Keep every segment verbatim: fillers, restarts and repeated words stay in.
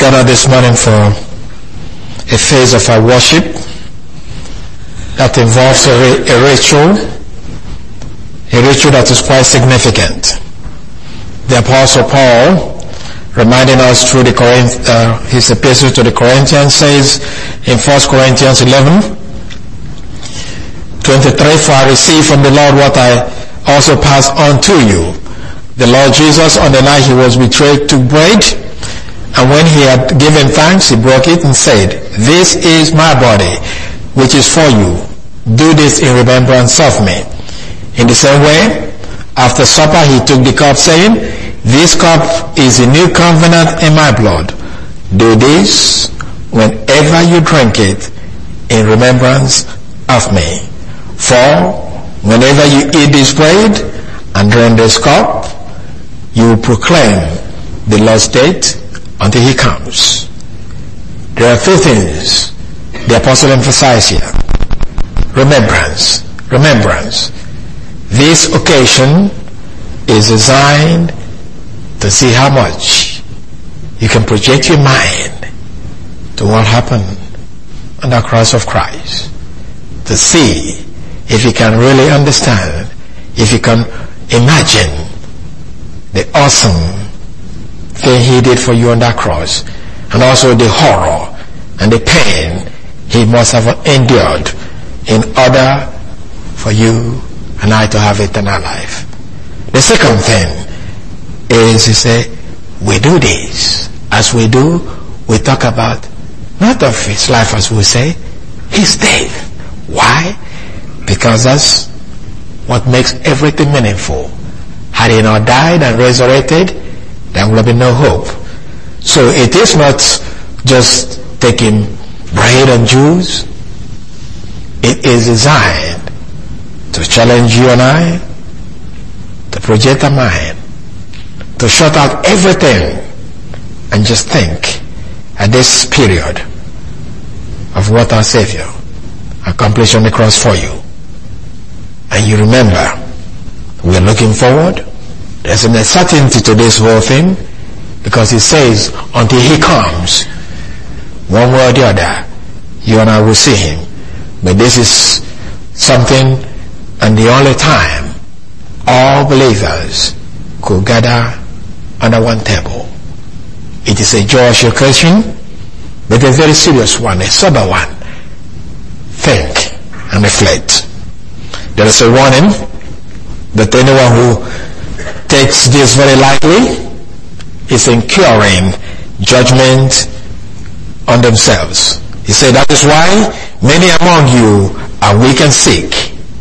gathered this morning for a phase of our worship that involves a, a ritual, a ritual that is quite significant. The Apostle Paul, reminding us through the Corinth, uh, his epistle to the Corinthians, says in First Corinthians eleven twenty-three, "For I received from the Lord what I also passed on to you. The Lord Jesus, on the night he was betrayed, took bread, and when he had given thanks, he broke it and said, 'This is my body, which is for you. Do this in remembrance of me.' In the same way, after supper, he took the cup, saying, 'This cup is a new covenant in my blood. Do this whenever you drink it in remembrance of me. For whenever you eat this bread and drink this cup, you will proclaim the Lord's death until he comes.'" There are two things the apostle emphasizes here. Remembrance. Remembrance. This occasion is designed to see how much you can project your mind to what happened on the cross of Christ. To see if you can really understand, if you can imagine the awesome thing he did for you on that cross, and also the horror and the pain he must have endured in order for you and I to have eternal life. The second thing is, he said, we do this. As we do, we talk about not of his life, as we say, his death. Why? Because that's what makes everything meaningful. Had he not died and resurrected, there would have been no hope. So it is not just taking bread and juice. It is designed to challenge you and I, to project our mind, to shut out everything and just think at this period of what our Savior accomplished on the cross for you. And you remember, we're looking forward. There's an uncertainty to this whole thing, because he says, until he comes, one way or the other, you and I will see him. But this is something, and the only time all believers could gather under one table. It is a joyous occasion, but a very serious one, a sober one. Think and reflect. There is a warning that anyone who takes this very lightly is incurring judgment on themselves. He said, that is why many among you are weak and sick,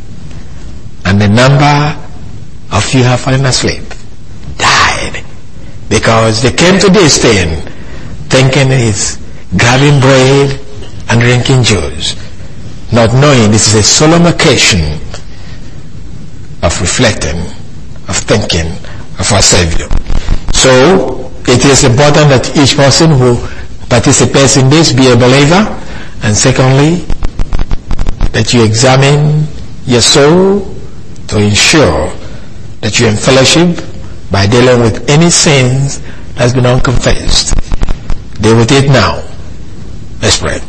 and the number of you have fallen asleep, died, because they came to this thing thinking it's grabbing bread and drinking juice, not knowing this is a solemn occasion of reflecting, of thinking of our Savior. So it is important that each person who participates in this be a believer, and secondly, that you examine your soul to ensure that you're in fellowship by dealing with any sins that's been unconfessed. Deal with it now. Let's pray.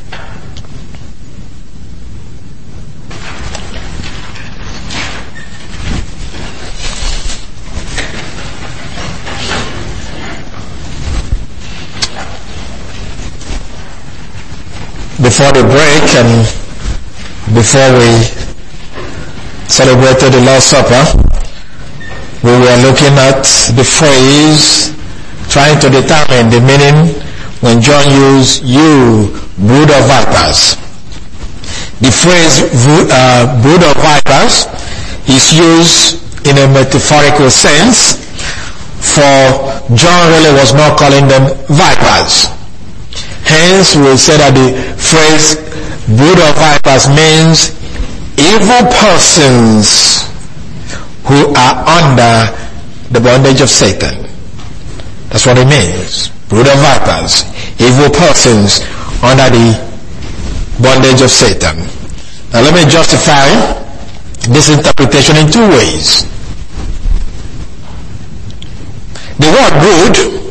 Before the break and before we celebrated the Lord's Supper, we were looking at the phrase, trying to determine the meaning when John used "you brood of vipers." The phrase uh, "brood of vipers" is used in a metaphorical sense, for John really was not calling them vipers. Hence, we say that the phrase "brood of vipers" means evil persons who are under the bondage of Satan. That's what it means. Brood of vipers, evil persons under the bondage of Satan. Now let me justify this interpretation in two ways. The word brood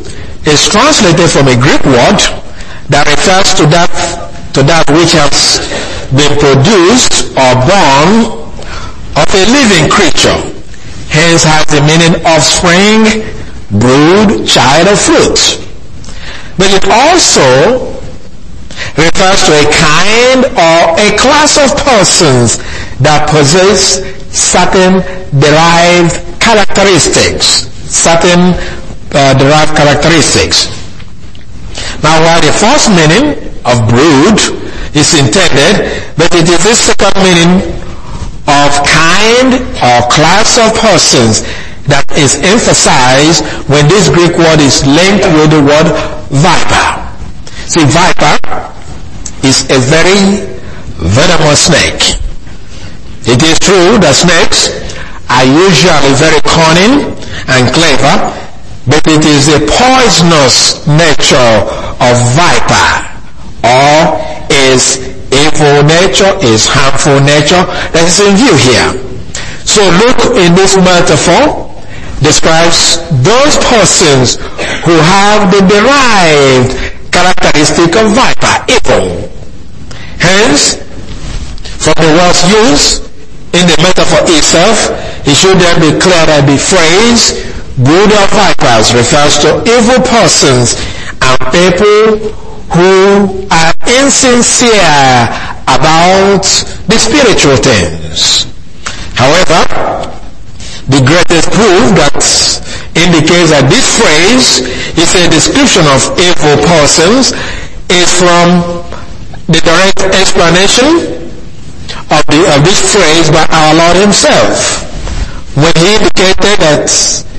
is translated from a Greek word that refers to that to that which has been produced or born of a living creature. Hence has the meaning offspring, brood, child, or fruit. But it also refers to a kind or a class of persons that possess certain derived characteristics. Certain uh, derived characteristics. Now, while the first meaning of brood is intended, but it is this second meaning of kind or class of persons that is emphasized when this Greek word is linked with the word viper. See, viper is a very venomous snake. It is true that snakes are usually very cunning and clever, but it is the poisonous nature of viper, or is evil nature, is harmful nature that is in view here. So Luke in this metaphor describes those persons who have the derived characteristic of viper, evil. Hence, from the words used in the metaphor itself, it should then be clear that the phrase brood of vipers refers to evil persons and people who are insincere about the spiritual things. However, the greatest proof that indicates that this phrase is a description of evil persons is from the direct explanation of, the, of this phrase by our Lord himself, when he indicated that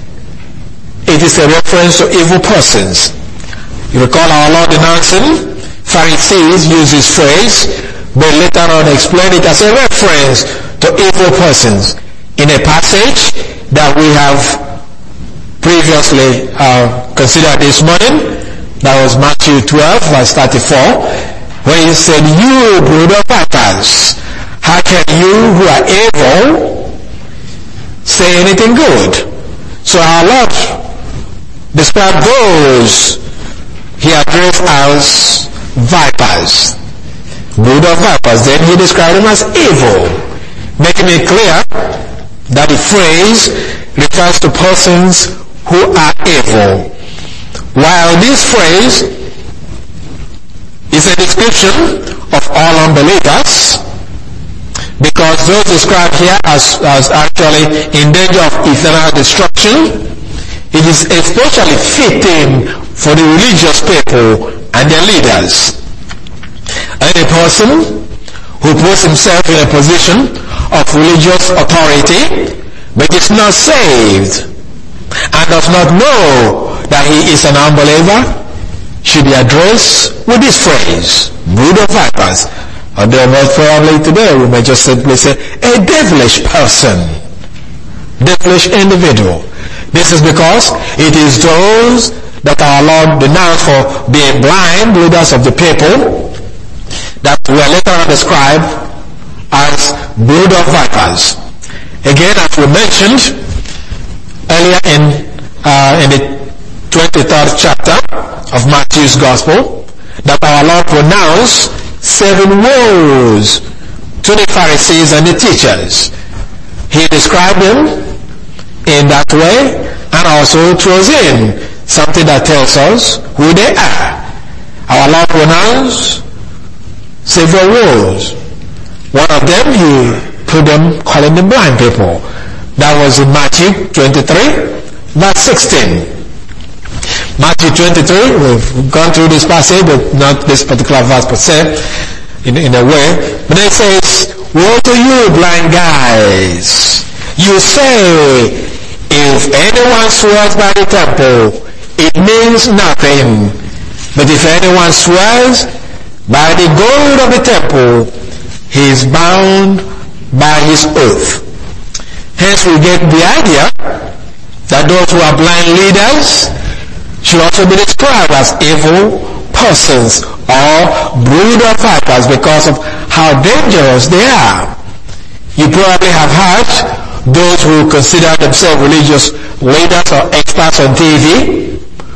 it is a reference to evil persons. You recall our Lord announcing Pharisees use this phrase, but later on explain it as a reference to evil persons in a passage that we have previously uh, considered this morning. That was Matthew twelve, verse thirty-four, where he said, "You brood of vipers, how can you who are evil say anything good?" So our Lord described those he addressed as vipers, brood of vipers. Then he described them as evil, making it clear that the phrase refers to persons who are evil. While this phrase is a description of all unbelievers, because those described here as, as actually in danger of eternal destruction, it is especially fitting for the religious people and their leaders. Any person who puts himself in a position of religious authority but is not saved and does not know that he is an unbeliever should be addressed with this phrase, brood of vipers. Although most probably today we may just simply say a devilish person, devilish individual. This is because it is those that our Lord denounced for being blind leaders of the people that were later on described as brood of vipers. Again, as we mentioned earlier in uh, in the twenty-third chapter of Matthew's Gospel, that our Lord pronounced seven woes to the Pharisees and the teachers. He described them in that way and also throws in something that tells us who they are. Our Lord pronounced several woes. One of them, he put them calling them blind people. That was in Matthew twenty-three, verse sixteen. Matthew twenty-three, we've gone through this passage, but not this particular verse per se, in, in a way. But it says, "Woe to you, blind guys! You say, if anyone swears by the temple, it means nothing. But if anyone swears by the gold of the temple, he is bound by his oath." Hence we get the idea that those who are blind leaders should also be described as evil persons or brood of vipers because of how dangerous they are. You probably have heard those who consider themselves religious leaders or experts on T V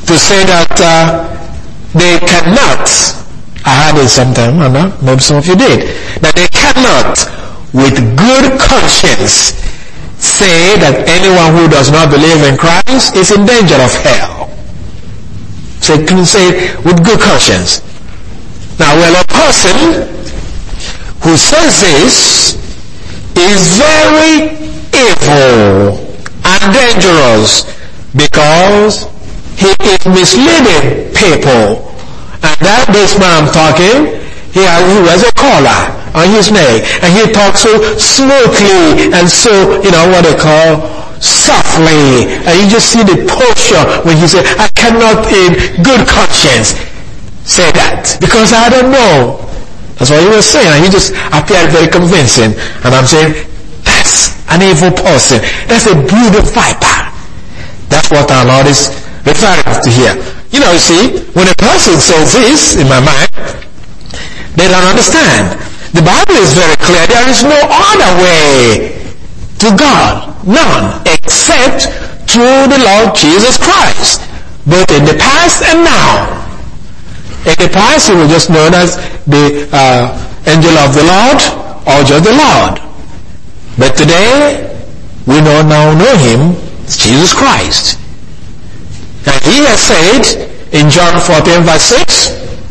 to say that uh, they cannot, I heard it sometime, I know, maybe some of you did, that they cannot, with good conscience, say that anyone who does not believe in Christ is in danger of hell. So you can say with good conscience. Now, well, a person who says this is very evil and dangerous because he is misleading people. And that this man I'm talking, he has, he has a collar on his neck, and he talks so smoothly and so, you know, what they call softly. And you just see the posture when he says, I cannot in good conscience say that, because I don't know. That's what he was saying, and he just appeared very convincing. And I'm saying, that's an evil person. That's a brood of viper. That's what our Lord is referring to here. You know, you see, when a person says this, in my mind, they don't understand. The Bible is very clear. There is no other way to God. None. Except through the Lord Jesus Christ. Both in the past and now. In the past, he was just known as the uh, angel of the Lord or just the Lord. But today, we know now know him, it's Jesus Christ. And he has said in John fourteen verse six,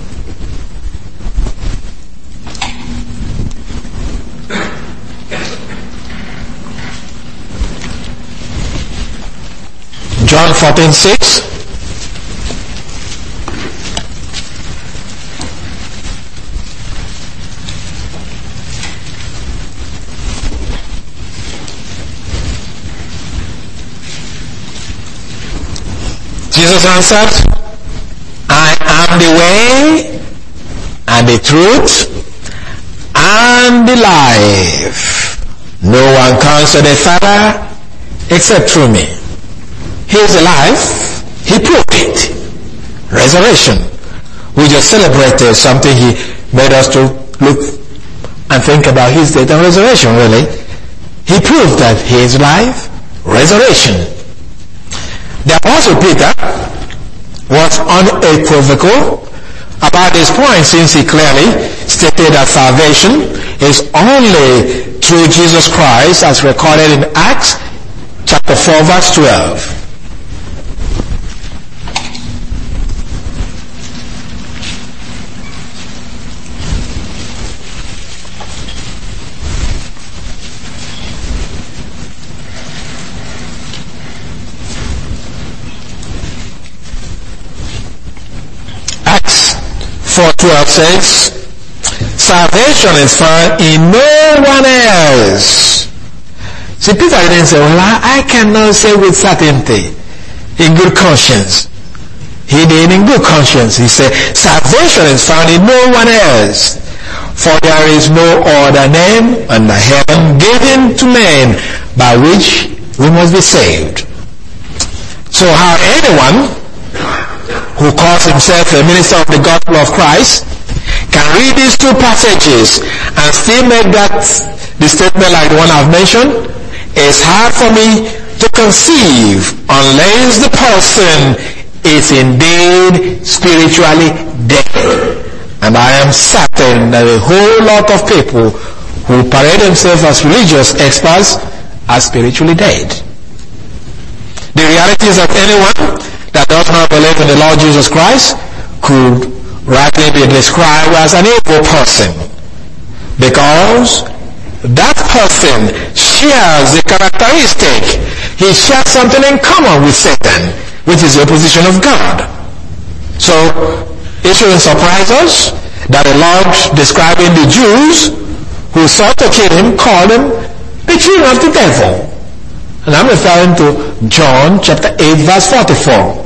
John fourteen six, Jesus answered, I am the way and the truth and the life. No one comes to the Father except through me. He is alive. He proved it. Resurrection. We just celebrated something he made us to look and think about his death and resurrection, really. He proved that he is alive. Resurrection. The Apostle Peter was unequivocal about this point, since he clearly stated that salvation is only through Jesus Christ, as recorded in Acts chapter four verse twelve. four twelve says, salvation is found in no one else. See, Peter didn't say, well, I, I cannot say with certainty, in good conscience. He did in good conscience. He said, salvation is found in no one else. For there is no other name under heaven given to men by which we must be saved. So how anyone who calls himself a minister of the gospel of Christ can read these two passages and still make that the statement like the one I've mentioned, it's hard for me to conceive unless the person is indeed spiritually dead. And I am certain that a whole lot of people who parade themselves as religious experts are spiritually dead. The reality is that anyone that does not believe in the Lord Jesus Christ could rightly be described as an evil person, because that person shares the characteristic. He shares something in common with Satan, which is the opposition of God. So it shouldn't surprise us that the Lord, describing the Jews who sought to kill him, called them the children of the devil. And I'm referring to John chapter eight verse forty-four.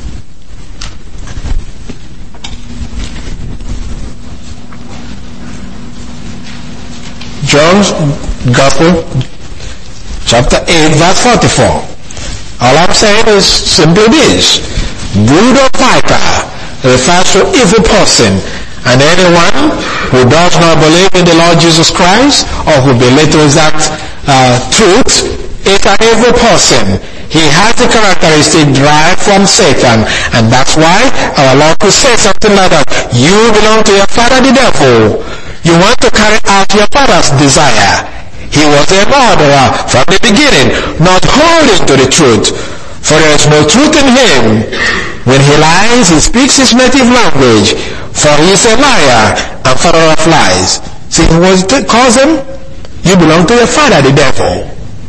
John's Gospel chapter eight verse forty-four. All I'm saying is simply this: brood of viper refers to evil person, and anyone who does not believe in the Lord Jesus Christ or who belittles that uh, truth is an evil person. He has the characteristic derived from Satan. And that's why our Lord could say something like that. You belong to your father the devil. You want to carry out your father's desire. He was a murderer from the beginning, not holding to the truth. For there is no truth in him. When he lies, he speaks his native language. For he is a liar and father of lies. See what it calls him? You belong to your father the devil.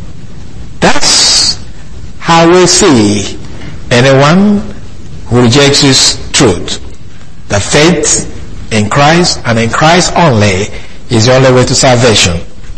That's how we see anyone who rejects his truth. The faith in Christ and in Christ only is the only way to salvation.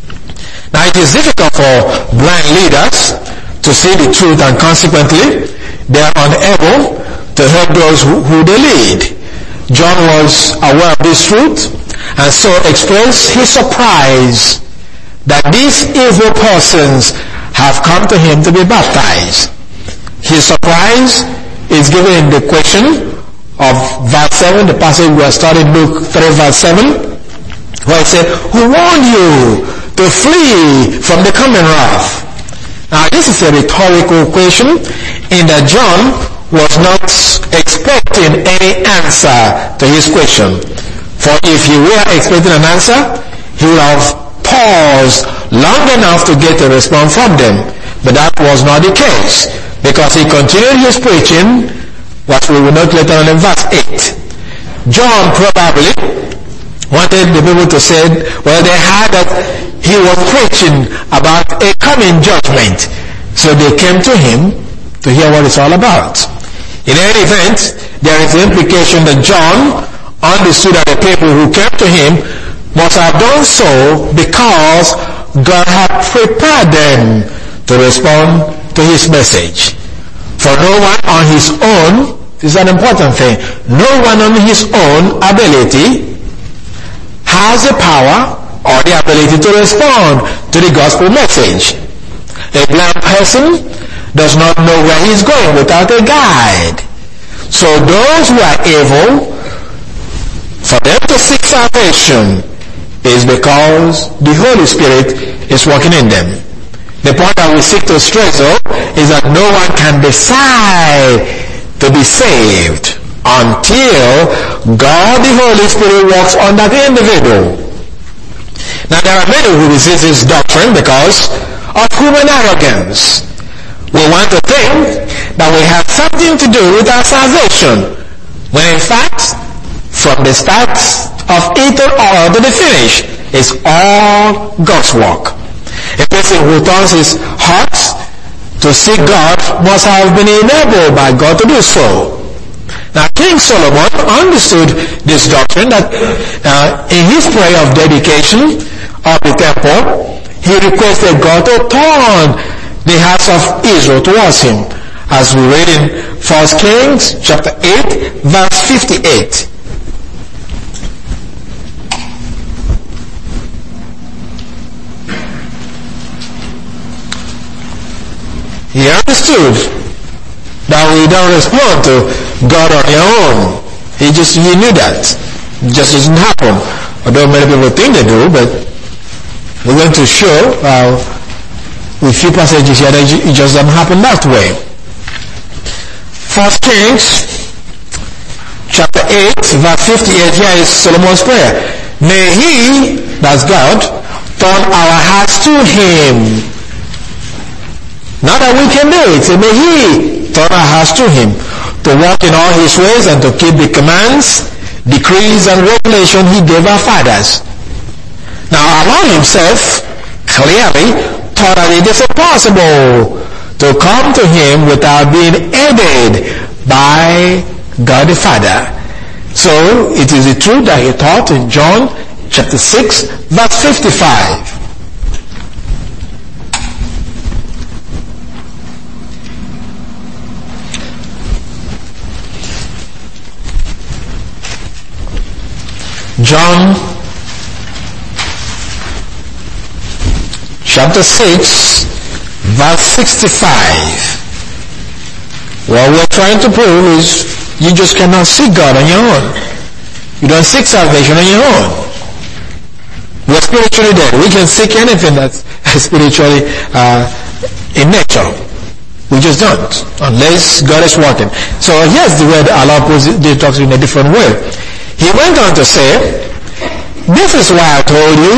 Now it is difficult for blind leaders to see the truth, and consequently they are unable to help those who, who they lead. John was aware of this truth and so expressed his surprise that these evil persons have come to him to be baptized. His surprise is given in the question of verse seven, the passage we are studying, Luke three verse seven, where it said, who warned you to flee from the coming wrath? Now this is a rhetorical question in that John was not expecting any answer to his question. For if he were expecting an answer, he would have paused long enough to get a response from them. But that was not the case, because he continued his preaching, what we will note later on in verse eight. John probably wanted the people to say, well, they heard that he was preaching about a coming judgment, so they came to him to hear what it's all about. In any event, there is the implication that John understood that the people who came to him must have done so because God had prepared them to respond to his message. For no one on his own, this is an important thing, no one on his own ability has the power or the ability to respond to the gospel message. A blind person does not know where he's going without a guide. So those who are able, for them to seek salvation is because the Holy Spirit is working in them. The point that we seek to stress though is that no one can decide to be saved until God the Holy Spirit works on that individual. Now there are many who resist this doctrine because of human arrogance. We want to think that we have something to do with our salvation, when in fact, from the start of it all to the finish, it's all God's work. A person who turns his heart to seek God must have been enabled by God to do so. Now King Solomon understood this doctrine that uh, in his prayer of dedication of the temple, he requested God to turn the hearts of Israel towards him, as we read in First Kings chapter eight verse fifty-eight. He understood that we don't respond to God on your own. He just, he knew that. It just doesn't happen. Although many people think they do, but we're going to show uh, with few passages here that it just doesn't happen that way. First Kings chapter eight verse fifty-eight, here is Solomon's prayer. May he, that's God, turn our hearts to him. Not that we can do it. May he turn our hearts to him, to walk in all his ways and to keep the commands, decrees and regulations he gave our fathers. Now our Lord himself clearly taught that it is impossible to come to him without being aided by God the Father. So it is the truth that he taught in John chapter six verse fifty-five. John chapter six verse sixty-five. What we're trying to prove is you just cannot seek God on your own. You don't seek salvation on your own. We're spiritually dead. We can seek anything that's spiritually uh, in nature. We just don't, unless God is working. So here's the word Allah talks in a different way. He went on to say, this is why I told you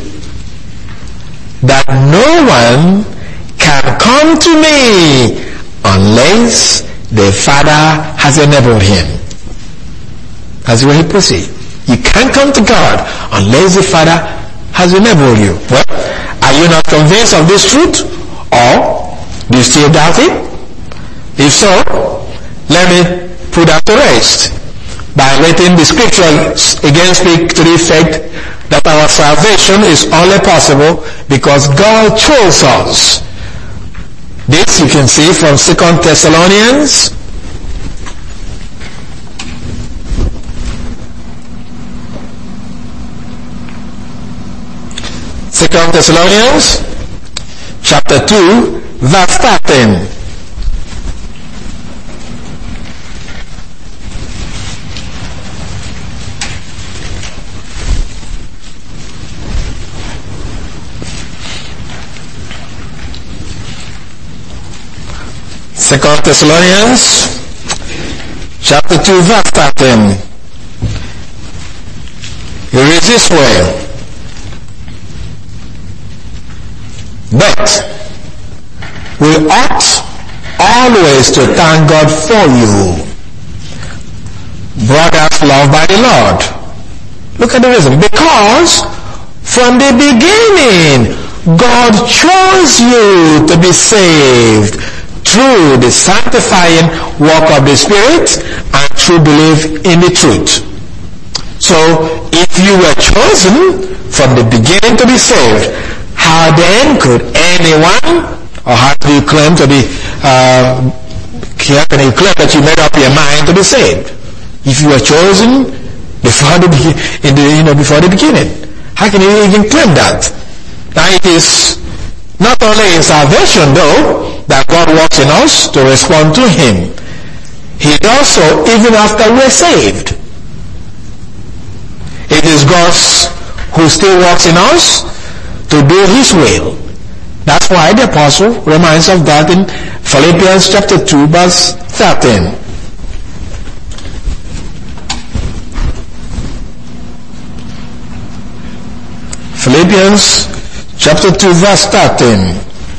that no one can come to me unless the Father has enabled him. That's the way he puts it. You can't come to God unless the Father has enabled you. Well, are you not convinced of this truth? Or do you still doubt it? If so, let me put that to rest by letting the scriptures again speak to the effect that our salvation is only possible because God chose us. This you can see from Second Thessalonians Second Thessalonians chapter two verse thirteen. Second Thessalonians chapter two verse thirteen. It reads this way. But we ought always to thank God for you, brothers loved by the Lord. Look at the reason. Because from the beginning, God chose you to be saved through the sanctifying work of the Spirit and through belief in the truth. So, if you were chosen from the beginning to be saved, how then could anyone, or how do you claim to be, uh, how can you claim that you made up your mind to be saved? If you were chosen before the, in the, you know, before the beginning, how can you even claim that? Now it is not only in salvation though, that God works in us to respond to Him. He does so even after we're saved. It is God who still works in us to do His will. That's why the apostle reminds of that in Philippians chapter two verse thirteen. Philippians chapter two verse thirteen.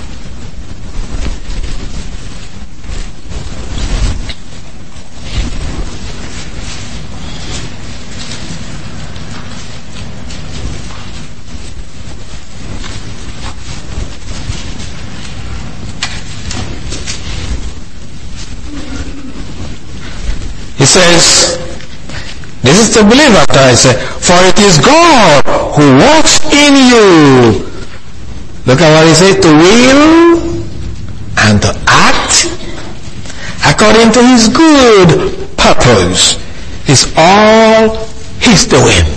He says, this is the believer that I say, for it is God who works in you. Look at what he said, to will and to act according to His good purpose. It's all His doing.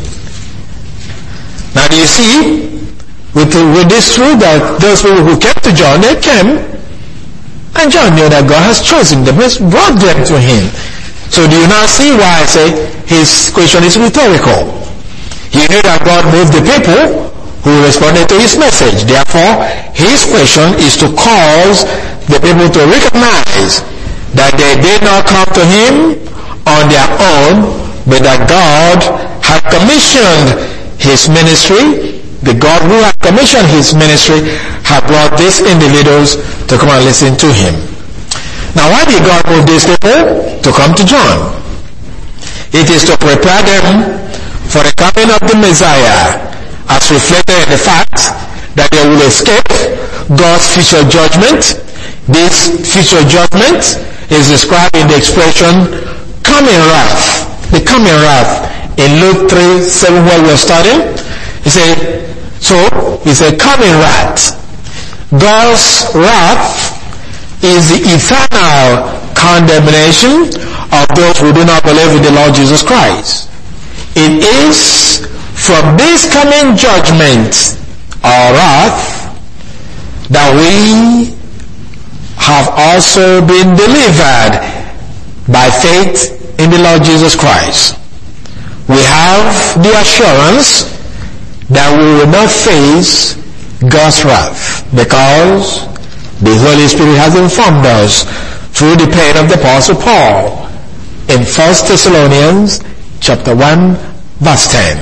Now do you see, with, with this truth that those people who came to John, they came, and John knew that God has chosen them, has brought them to Him. So do you now see why I say his question is rhetorical? He knew that God moved the people who responded to His message. Therefore, His question is to cause the people to recognize that they did not come to Him on their own, but that God had commissioned His ministry. The God who had commissioned His ministry had brought these individuals to come and listen to Him. Now, why did God move these people to come to John? It is to prepare them for the coming of the Messiah, as reflected in the fact that they will escape God's future judgment. This future judgment is described in the expression coming wrath. The coming wrath in Luke three seven, where we're studying. He said, so, he said coming wrath. God's wrath is the eternal condemnation of those who do not believe in the Lord Jesus Christ. It is from this coming judgment or wrath that we have also been delivered by faith in the Lord Jesus Christ. We have the assurance that we will not face God's wrath because The Holy Spirit has informed us through the pen of the Apostle Paul in First Thessalonians chapter one verse ten.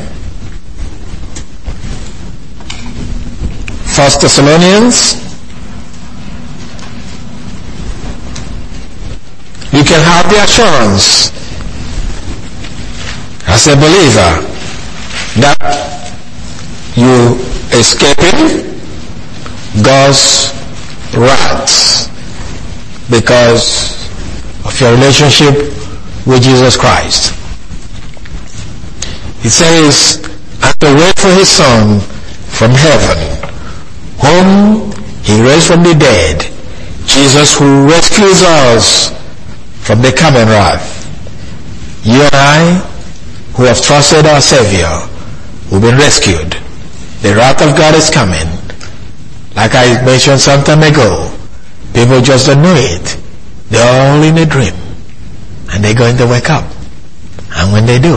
First Thessalonians. You can have the assurance as a believer that you escaping God's wrath because of your relationship with Jesus Christ. He says, and to wait for his Son from heaven, whom he raised from the dead, Jesus who rescues us from the coming wrath. You and I, who have trusted our Savior, who've been rescued. The wrath of God is coming. Like I mentioned some time ago, people just don't know it. They're all in a dream. And they're going to wake up. And when they do,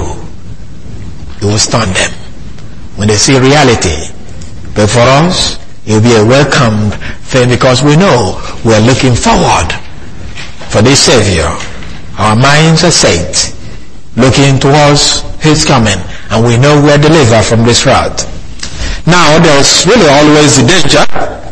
it will stun them. When they see reality. But for us, it will be a welcomed thing because we know we're looking forward for this Savior. Our minds are set, looking towards his coming. And we know we're delivered from this wrath. Now, there's really always the danger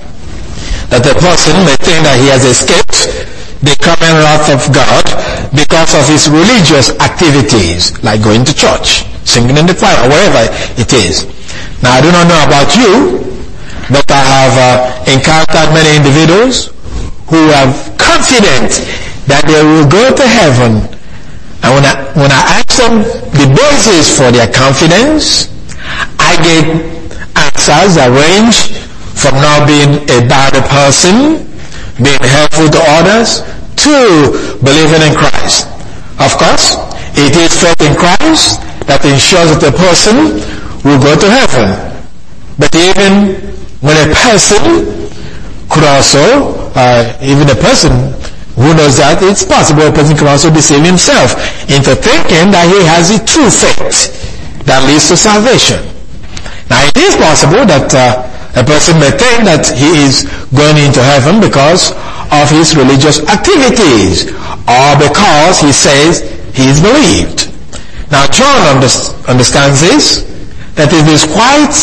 that a person may think that he has escaped the coming wrath of God because of his religious activities, like going to church, singing in the choir, wherever it is. Now, I do not know about you, but I have uh, encountered many individuals who are confident that they will go to heaven. And when I, when I ask them the basis for their confidence, I get answers that range from not being a bad person, being helpful to others, to believing in Christ. Of course, it is faith in Christ that ensures that a person will go to heaven. But even when a person could also, uh, even a person who knows that it's possible a person can also deceive himself into thinking that he has the true faith that leads to salvation. Now, it is possible that uh, a person may think that he is going into heaven because of his religious activities or because he says he is believed. Now, John under- understands this, that it is quite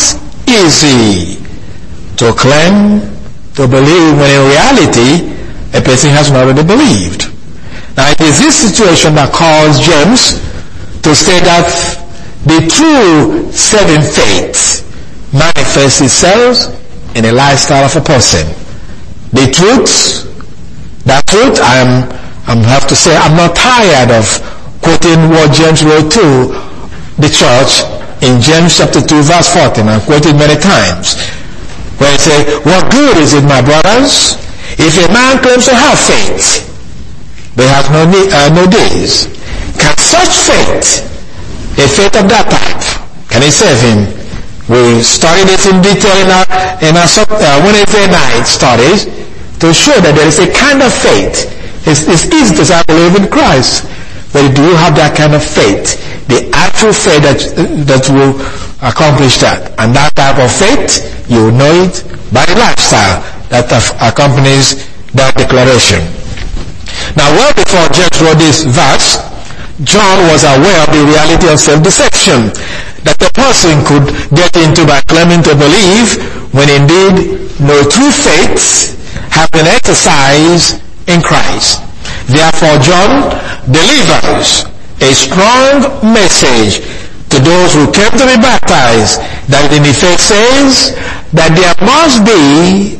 easy to claim to believe when in reality a person has not already believed. Now, it is this situation that caused James to say that the true saving faith manifests itself in a lifestyle of a person. The truth, that truth, I'm, I'm have to say, I'm not tired of quoting what James wrote to the church in James chapter two verse fourteen. I quoted many times. Where he said, what good is it, my brothers, if a man claims to have faith, but has no, uh, no deeds? Can such faith, a faith of that type, can it save him? We studied this in detail in our, in our uh, Wednesday night studies to show that there is a kind of faith. It's, it's easy to say, I believe in Christ. But do you have that kind of faith? The actual faith that, that will accomplish that. And that type of faith, you will know it by the lifestyle that accompanies that declaration. Now, well before James wrote this verse, John was aware of the reality of self-deception that a person could get into by claiming to believe when indeed no true faith has been exercised in Christ. Therefore, John delivers a strong message to those who came to be baptized that in effect says that there must be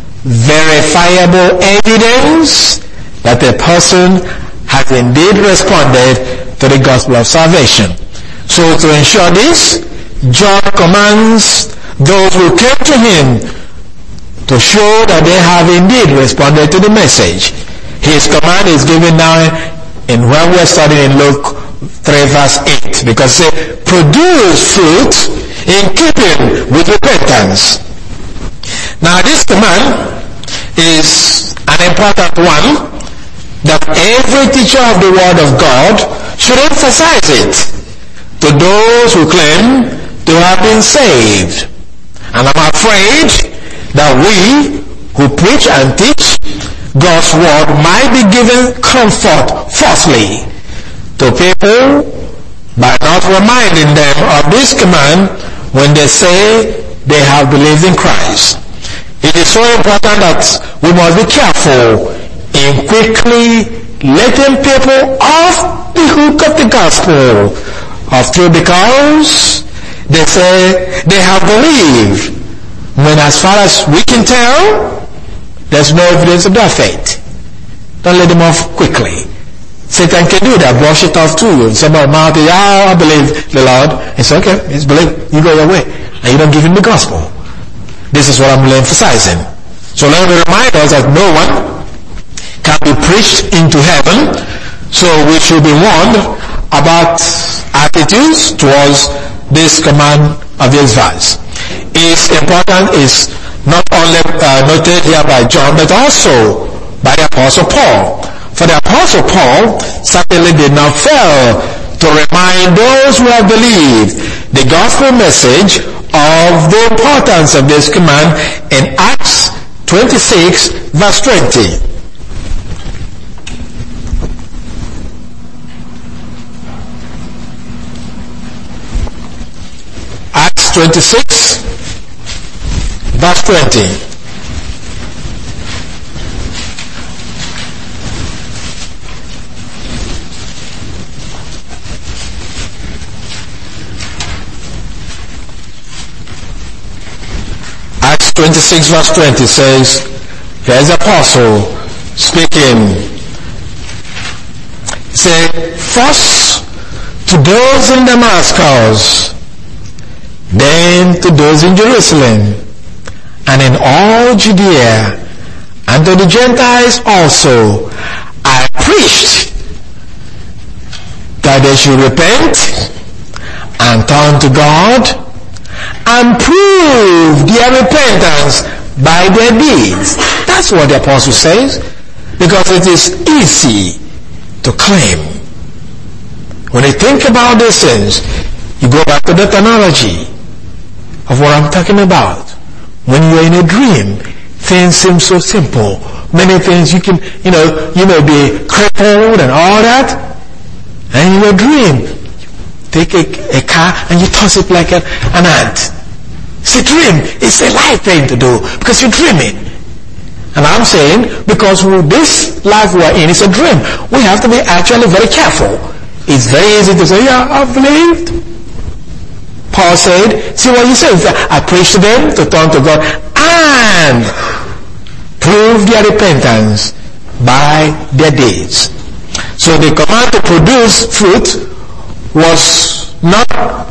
verifiable evidence that a person has indeed responded to the gospel of salvation. So to ensure this, John commands those who came to him to show that they have indeed responded to the message. His command is given now in when we're studying in Luke three verse eight, because it says, produce fruit in keeping with repentance. Now this command is an important one that every teacher of the Word of God should emphasize it to those who claim to have been saved. And I'm afraid that we who preach and teach God's word might be given comfort falsely to people by not reminding them of this command when they say they have believed in Christ. It is so important that we must be careful in quickly letting people off the hook of the gospel of truth because they say they have believed, when as far as we can tell, there's no evidence of their faith. Don't let them off quickly. Satan can do that, brush it off to you. Somebody mouth, yeah, I believe the Lord. It's okay, it's believe. You go your way. And you don't give him the gospel. This is what I'm emphasizing. So let me remind us that no one can be preached into heaven, so we should be warned about attitudes towards this command of this verse. It's important, is not only uh, noted here by John, but also by the Apostle Paul. For the Apostle Paul certainly did not fail to remind those who have believed the gospel message of the importance of this command in Acts twenty-six verse twenty. Acts twenty-six verse twenty. Acts twenty-six verse twenty says, here's the apostle speaking. He said, first to those in Damascus, then to those in Jerusalem, and in all Judea, and to the Gentiles also, I preached that they should repent and turn to God and prove their repentance by their deeds. That's what the apostle says, because it is easy to claim. When you think about these things, you go back to that analogy of what I'm talking about. When you're in a dream, things seem so simple. Many things you can, you know, you may be crippled and all that, and in your dream, take a, a car and you toss it like a, an ant. It's a dream. It's a life thing to do because you're dreaming. And I'm saying, because this life we're in is a dream, we have to be actually very careful. It's very easy to say, yeah, I've believed. Paul said, see what he says, I preach to them to turn to God and prove their repentance by their deeds. So the command to produce fruit was not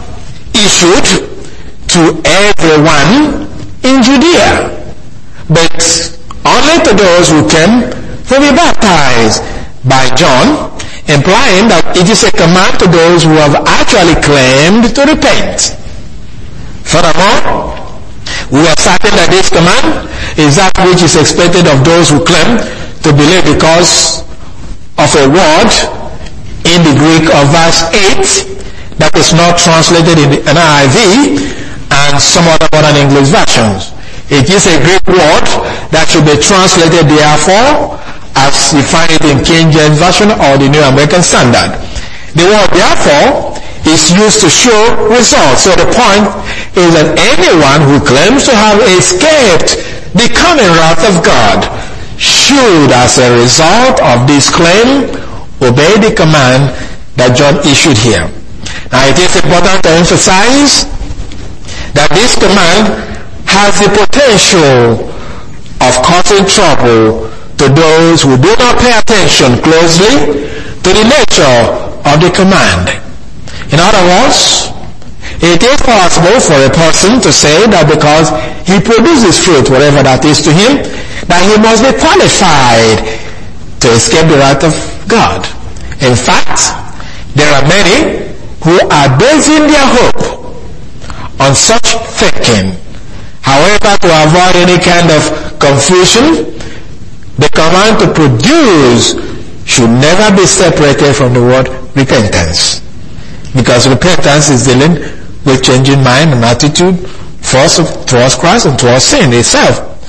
issued to everyone in Judea, but only to those who came to be baptized by John, implying that it is a command to those who have actually claimed to repent. Furthermore, we are certain that this command is that which is expected of those who claim to believe because of a word in the Greek of verse eight that is not translated in the N I V and some other modern English versions. It is a Greek word that should be translated therefore as you find it in King James Version or the New American Standard. The word therefore is used to show results. So the point is that anyone who claims to have escaped the coming wrath of God should, as a result of this claim, obey the command that John issued here. Now it is important to emphasize that this command has the potential of causing trouble to those who do not pay attention closely to the nature of the command. In other words, it is possible for a person to say that because he produces fruit, whatever that is to him, that he must be qualified to escape the wrath of God. In fact, there are many who are basing their hope on such thinking. However, to avoid any kind of confusion, the command to produce should never be separated from the word repentance. Because repentance is dealing with changing mind and attitude first towards Christ and towards sin itself.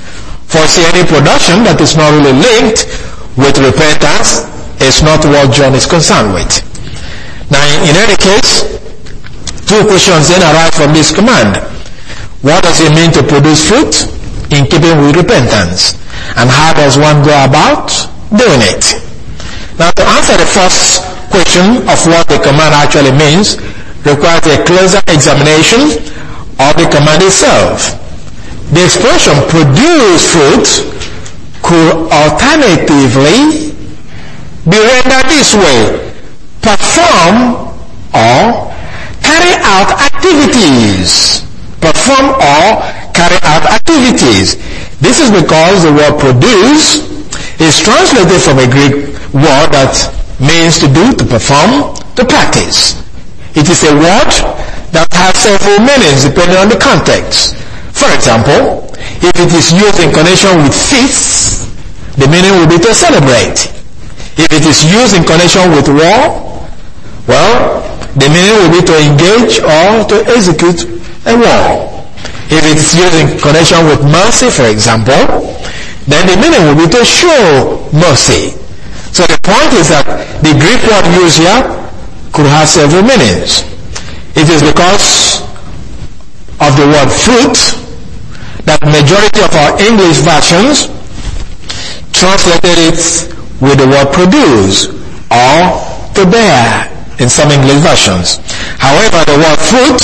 For see, any production that is not really linked with repentance is not what John is concerned with. Now, in any case, two questions then arise from this command. What does it mean to produce fruit in keeping with repentance? And how does one go about doing it? Now, to answer the first question of what the command actually means requires a closer examination of the command itself. The expression produce fruit could alternatively be rendered this way: perform or carry out activities. Perform or carry out activities. This is because the word produce is translated from a Greek word that means to do, to perform, to practice. It is a word that has several meanings depending on the context. For example, if it is used in connection with feasts, the meaning will be to celebrate. If it is used in connection with war, well, the meaning will be to engage or to execute a war. If it is used in connection with mercy, for example, then the meaning will be to show mercy. So the point is that the Greek word used here could have several meanings. It is because of the word fruit that majority of our English versions translated it with the word produce or to bear in some English versions. However, the word fruit,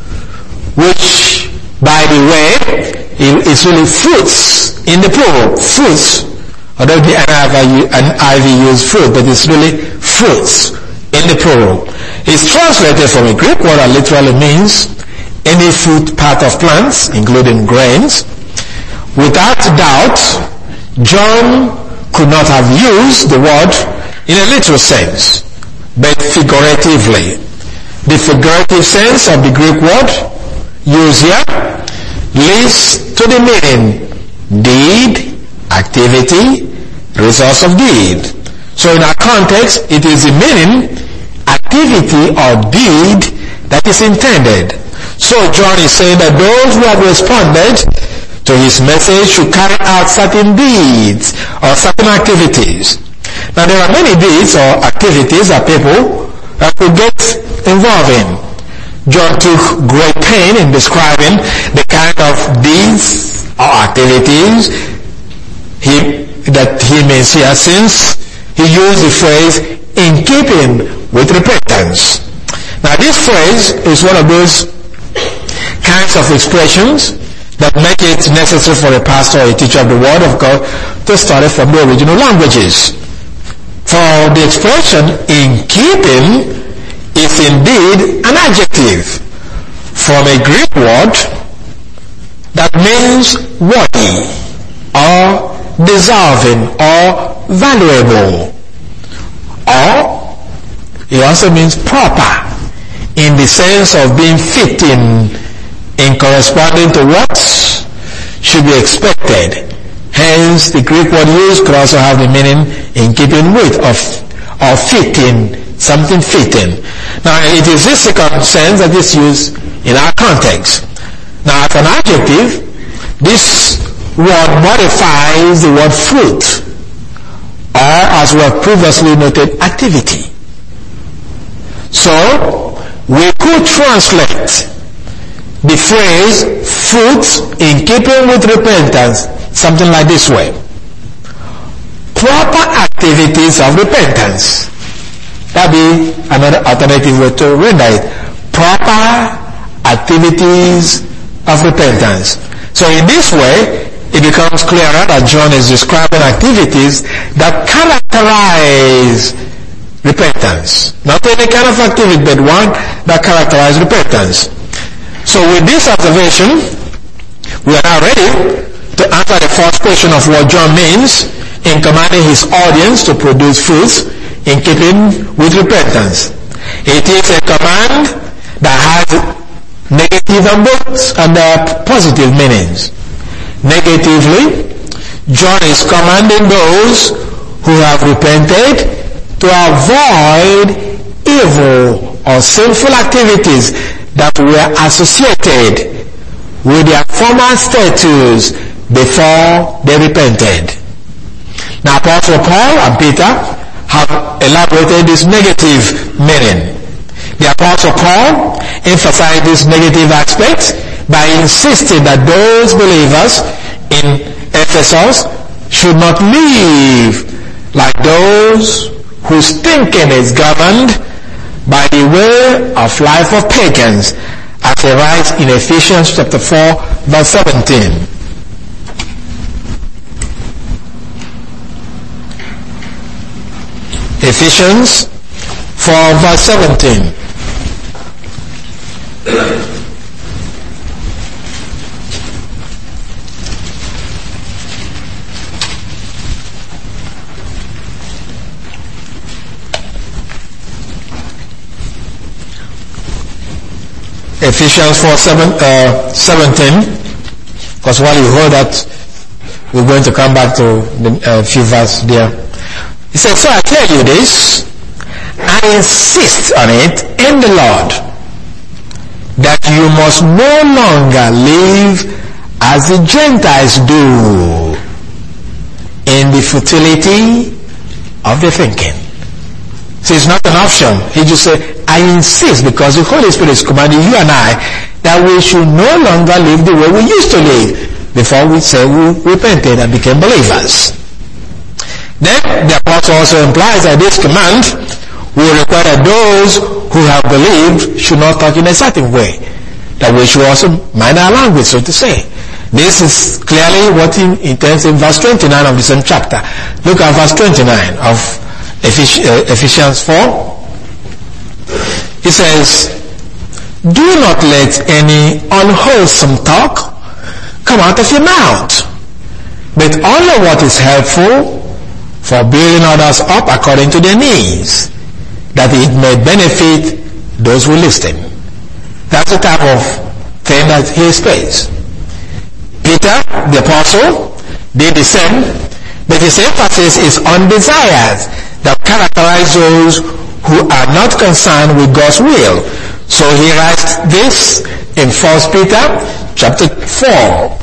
which by the way is really fruits in the plural, fruits, although the N I V use fruit, but it's really fruits in the plural. It's translated from a Greek word that literally means any fruit part of plants, including grains. Without doubt, John could not have used the word in a literal sense, but figuratively. The figurative sense of the Greek word used here leads to the meaning deed, activity, results of deed. So in our context, it is the meaning activity or deed that is intended. So John is saying that those who have responded to his message should carry out certain deeds or certain activities. Now there are many deeds or activities that people that could get involved in. John took great pain in describing the kind of deeds or activities he, that he means here, since he used the phrase in keeping with repentance. Now this phrase is one of those kinds of expressions that make it necessary for a pastor or a teacher of the Word of God to study from the original languages. For the expression in keeping is indeed an adjective from a Greek word that means worthy or deserving or valuable, or it also means proper in the sense of being fitting in corresponding to what should be expected. Hence, the Greek word used could also have the meaning in keeping with, of, or fitting, something fitting. Now, it is this second sense that is used in our context. Now, as an adjective, this word modifies the word fruit, or as we have previously noted, activity. So, we could translate the phrase fruit in keeping with repentance something like this way: proper activities of repentance. That be another alternative way to render it. Proper activities of repentance. So in this way, it becomes clearer that John is describing activities that characterize repentance. Not any kind of activity, but one that characterizes repentance. So with this observation, we are now ready to answer the first question of what John means in commanding his audience to produce fruits in keeping with repentance. It is a command that has negative and both and positive meanings. Negatively, John is commanding those who have repented to avoid evil or sinful activities that were associated with their former status before they repented. Now Apostle Paul and Peter have elaborated this negative meaning. The Apostle Paul emphasized this negative aspect by insisting that those believers in Ephesus should not live like those whose thinking is governed by the way of life of pagans, as he writes in Ephesians chapter four, verse seventeen. Ephesians four, verse seventeen. Ephesians four, seven, uh, seventeen, because while you hold that, we're going to come back to the uh, few verses there. He said, so I tell you this, I insist on it in the Lord, that you must no longer live as the Gentiles do, in the futility of their thinking. So it's not an option. He just said, I insist, because the Holy Spirit is commanding you and I that we should no longer live the way we used to live before we say we repented and became believers. Then the apostle also implies that this command will require that those who have believed should not talk in a certain way, that we should also mind our language, so to say. This is clearly what he intends in verse twenty-nine of the same chapter. Look at verse twenty-nine of Ephesians four. He says, do not let any unwholesome talk come out of your mouth, but only what is helpful for building others up according to their needs, that it may benefit those who listen. That's the type of thing that he explains. Peter, the apostle, did the same, but his emphasis is on desires that characterize those who are not concerned with God's will. So he writes this in First Peter chapter four.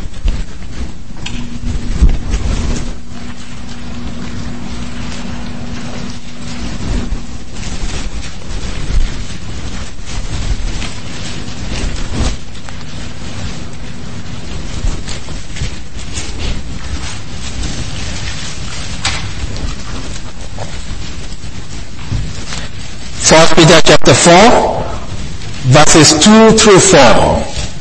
First Peter chapter four, verses two through four.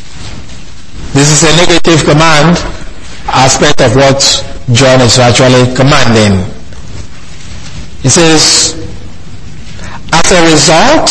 This is a negative command aspect of what John is actually commanding. He says, as a result,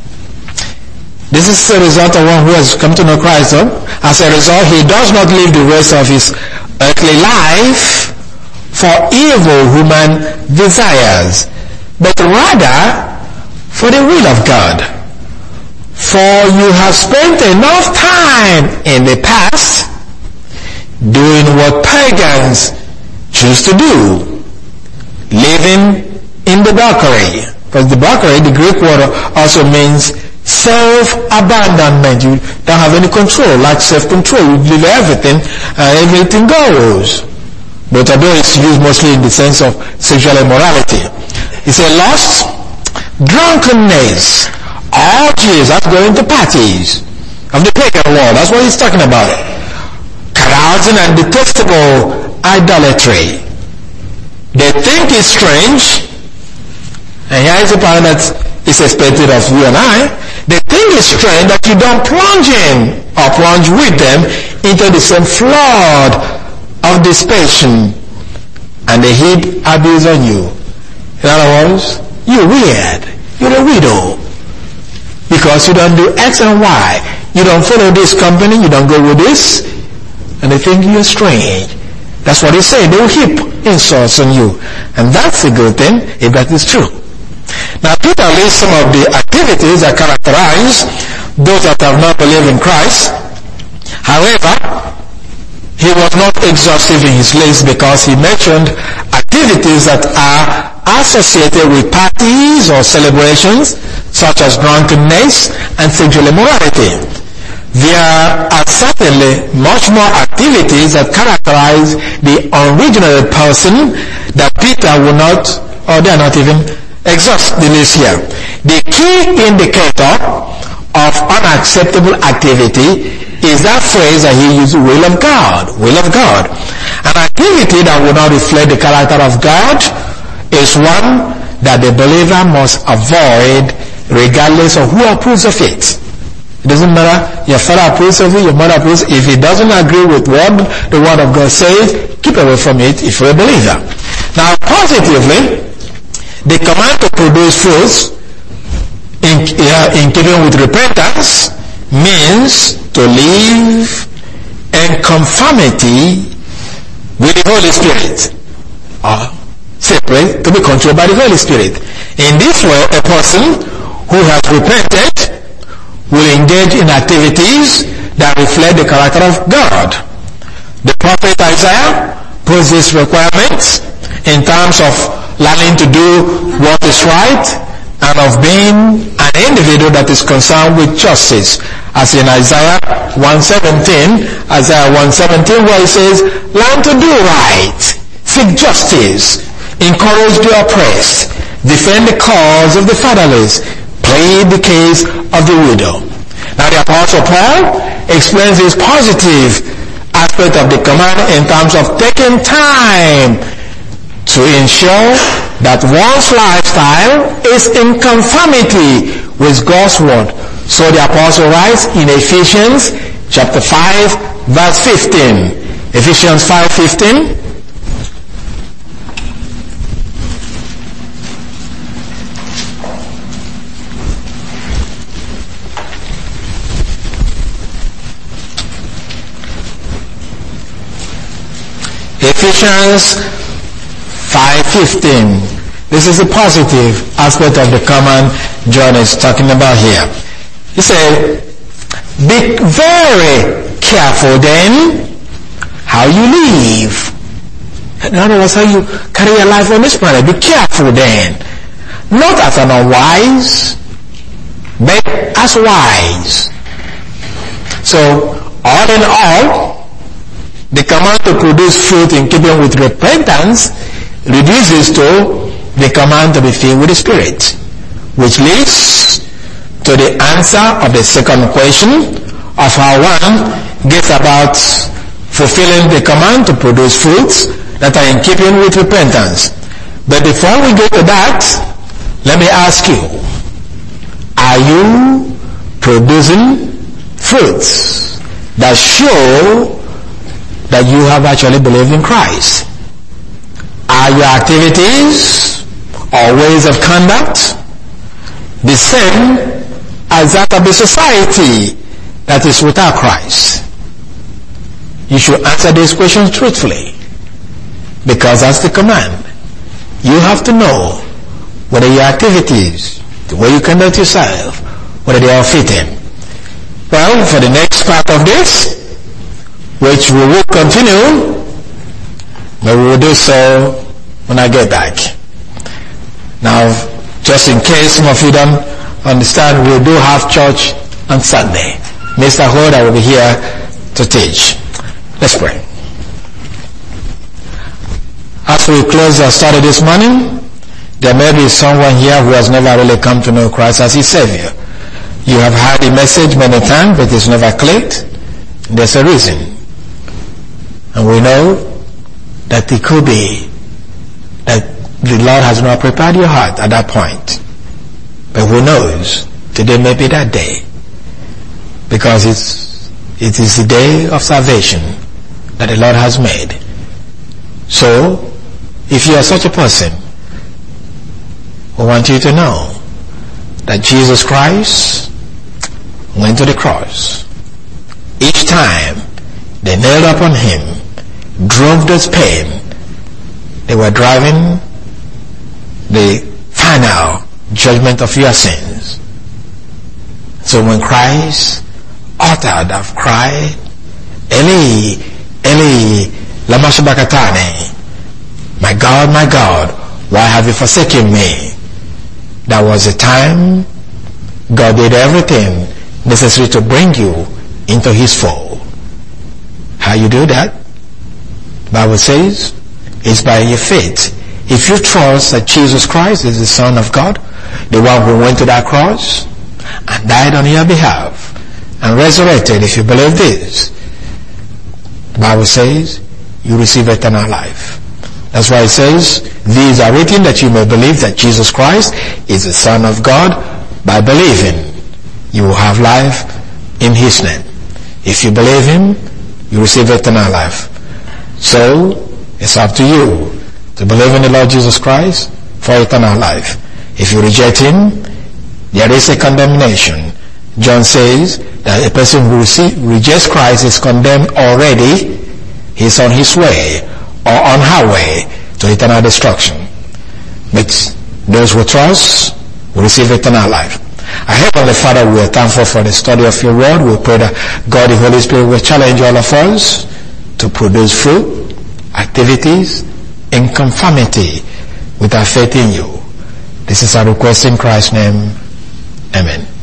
this is a result of one who has come to know Christ. Huh? As a result, he does not live the rest of his earthly life for evil human desires, but rather for the will of God. For you have spent enough time in the past doing what pagans choose to do, living in the debauchery. Because debauchery, the Greek word, also means self-abandonment. You don't have any control, like self-control. You leave everything and everything goes. But although it's used mostly in the sense of sexual immorality. It's a lust, drunkenness, orgies, that's going to parties of the pagan world. That's what he's talking about. Carousing and detestable idolatry. They think it's strange, and here is the point that is expected of you and I. They think it's strange that you don't plunge in or plunge with them into the same flood of dissipation, and they heap abuse on you. In other words, you're weird. You're a widow. Because you don't do X and Y. You don't follow this company. You don't go with this. And they think you're strange. That's what he's saying. They will heap insults on you. And that's a good thing if that is true. Now Peter lists some of the activities that characterize those that have not believed in Christ. However, he was not exhaustive in his list because he mentioned activities that are associated with parties or celebrations such as drunkenness and sexual immorality. There are certainly much more activities that characterize the unregenerate person that Peter will not, or they are not even exhaust the list here. The key indicator of unacceptable activity is that phrase that he used, will of God, will of God. An activity that will not reflect the character of God is one that the believer must avoid regardless of who approves of it. It doesn't matter, your father approves of it, your mother approves. If it doesn't agree with what the word of God says, keep away from it if you're a believer. Now, positively, the command to produce fruits in, uh, in keeping with repentance means to live in conformity with the Holy Spirit, or separate, to be controlled by the Holy Spirit. In this way, a person who has repented will engage in activities that reflect the character of God. The prophet Isaiah puts these requirements in terms of learning to do what is right and of being an individual that is concerned with justice. As in Isaiah one seventeen, Isaiah one seventeen, where it says, learn to do right, seek justice, encourage the oppressed, defend the cause of the fatherless, plead the case of the widow. Now the Apostle Paul explains this positive aspect of the command in terms of taking time to ensure that one's lifestyle is in conformity with God's word. So the Apostle writes in Ephesians chapter five verse fifteen. Ephesians five fifteen. Ephesians five fifteen. This is the positive aspect of the command John is talking about here. He said, be very careful then how you live. In other words, how you carry your life on this planet. Be careful then. Not as an unwise, but as wise. So, all in all, the command to produce fruit in keeping with repentance reduces to the command to be filled with the Spirit, which leads to the answer of the second question of how one gets about fulfilling the command to produce fruits that are in keeping with repentance. But before we get to that, let me ask you, are you producing fruits that show that you have actually believed in Christ? Are your activities or ways of conduct the same as that of the society that is without Christ? You should answer these questions truthfully, because that's the command. You have to know whether your activities, the way you conduct yourself, whether they are fitting. Well, for the next part of this, which we will continue, but we will do so when I get back. Now, just in case some of you don't understand, we do have church on Sunday. Mister Hoda will be here to teach. Let's pray. As we close our study this morning, there may be someone here who has never really come to know Christ as his Savior. You have heard the message many times, but it's never clicked. There's a reason. And we know that it could be that the Lord has not prepared your heart at that point. But who knows? Today may be that day. Because it's, it is the day of salvation that the Lord has made. So, if you are such a person, we want you to know that Jesus Christ went to the cross. Each time they nailed upon him, drove this pain, they were driving the final judgment of your sins. So when Christ uttered of cry, Eli, Eli, lama sabachthani, my God, my God, why have you forsaken me? That was the time God did everything necessary to bring you into his fold. How you do that? The Bible says it's by your faith. If you trust that Jesus Christ is the Son of God, the one who went to that cross and died on your behalf and resurrected, if you believe this, the Bible says you receive eternal life. That's why it says, these are written that you may believe that Jesus Christ is the Son of God. By believing, you will have life in his name. If you believe him, you receive eternal life. So, it's up to you to believe in the Lord Jesus Christ for eternal life. If you reject him, there is a condemnation. John says that a person who receive, rejects Christ is condemned already. He's on his way or on her way to eternal destruction. But those who trust will receive eternal life. I Heavenly Father, we are thankful for the study of your word. We pray that God, the Holy Spirit, will challenge all of us to produce fruit, activities, in conformity with our faith in you. This is our request in Christ's name. Amen.